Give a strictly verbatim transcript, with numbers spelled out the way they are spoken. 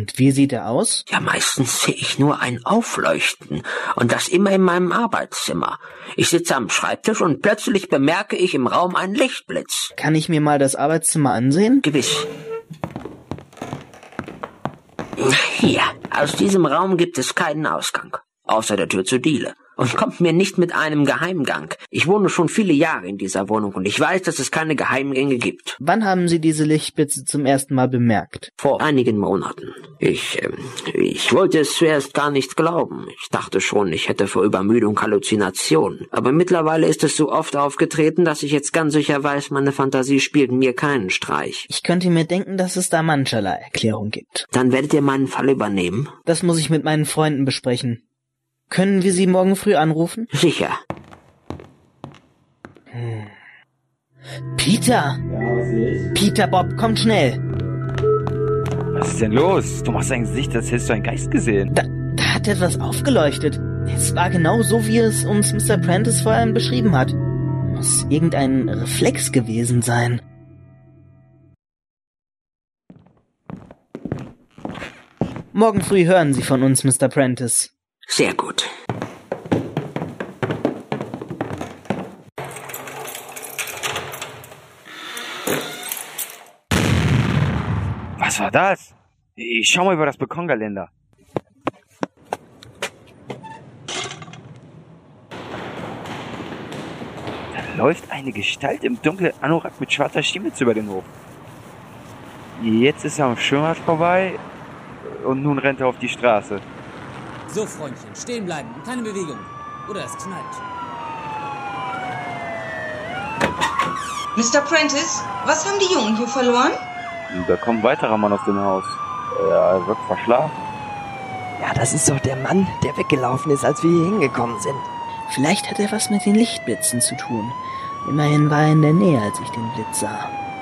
Und wie sieht er aus? Ja, meistens sehe ich nur ein Aufleuchten. Und das immer in meinem Arbeitszimmer. Ich sitze am Schreibtisch und plötzlich bemerke ich im Raum einen Lichtblitz. Kann ich mir mal das Arbeitszimmer ansehen? Gewiss. Hier, aus diesem Raum gibt es keinen Ausgang. Außer der Tür zur Diele. Und kommt mir nicht mit einem Geheimgang. Ich wohne schon viele Jahre in dieser Wohnung und ich weiß, dass es keine Geheimgänge gibt. Wann haben Sie diese Lichtblitze zum ersten Mal bemerkt? Vor einigen Monaten. Ich, ähm, ich wollte es zuerst gar nicht glauben. Ich dachte schon, ich hätte vor Übermüdung Halluzinationen. Aber mittlerweile ist es so oft aufgetreten, dass ich jetzt ganz sicher weiß, meine Fantasie spielt mir keinen Streich. Ich könnte mir denken, dass es da mancherlei Erklärung gibt. Dann werdet ihr meinen Fall übernehmen? Das muss ich mit meinen Freunden besprechen. Können wir Sie morgen früh anrufen? Sicher. Hm. Peter! Ja, was ist? Peter, Bob, kommt schnell! Was ist denn los? Du machst ein Gesicht, als hättest du einen Geist gesehen. Da, da hat etwas aufgeleuchtet. Es war genau so, wie es uns Mister Prentice vorhin beschrieben hat. Muss irgendein Reflex gewesen sein. Morgen früh hören Sie von uns, Mister Prentice. Sehr gut. Was war das? Ich schau mal über das Balkongeländer. Da läuft eine Gestalt im dunklen Anorak mit schwarzer Stimmwitz über den Hof. Jetzt ist er am Schwimmbad vorbei und nun rennt er auf die Straße. So, Freundchen, stehen bleiben, keine Bewegung. Oder es knallt. Mister Prentice, was haben die Jungen hier verloren? Da kommt ein weiterer Mann aus dem Haus. Er wird verschlafen. Ja, das ist doch der Mann, der weggelaufen ist, als wir hier hingekommen sind. Vielleicht hat er was mit den Lichtblitzen zu tun. Immerhin war er in der Nähe, als ich den Blitz sah.